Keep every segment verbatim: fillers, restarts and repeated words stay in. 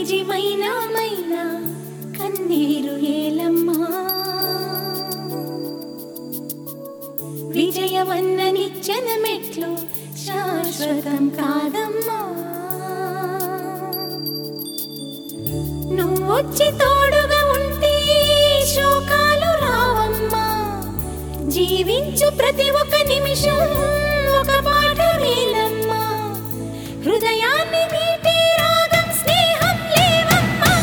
College మైనా మైనా కన్నీరు ఏలమ్మా, విజయమన్న నిచ్చెన మెట్లు శాశ్వతం కాదమ్మా. నువ్వొచ్చి తోడుగా ఉంటే శోకాలు రావమ్మా, జీవించు ప్రతి ఒక్క నిమిషం ఒక పాఠమేలమ్మా. హృదయాన్ని మీటే రాగం స్నేహం లేవమ్మా.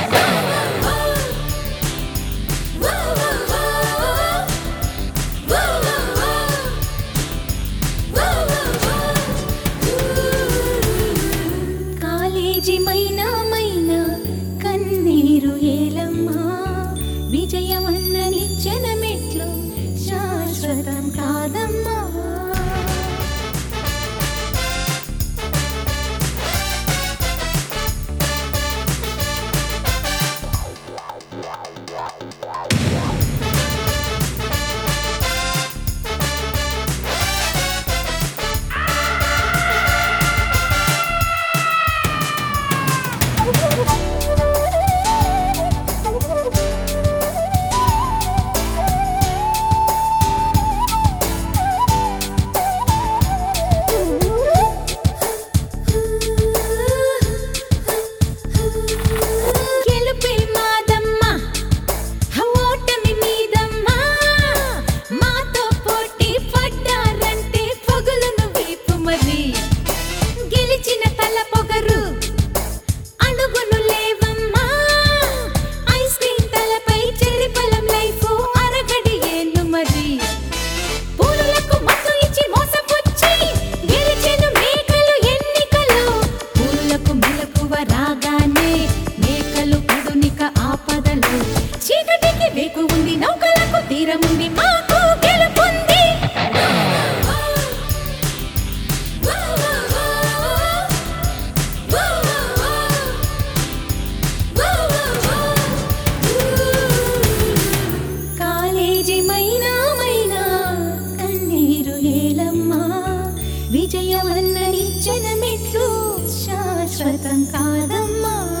కాలేజీ మైనా మైనా కన్నీరు ఏలమ్మా, విజయమన్న నిచ్చెన మెట్లు శాశ్వతం కాదమ్మా. చీకటికి వేకు ఉంది, నౌకలకు తీరముంది, మాకు గెలుపుంది. కాలేజీ మైనా మైనా కన్నీరు ఏలమ్మా, విజయమన్న నిచ్చెన మెట్లు శాశ్వతం కాదమ్మా.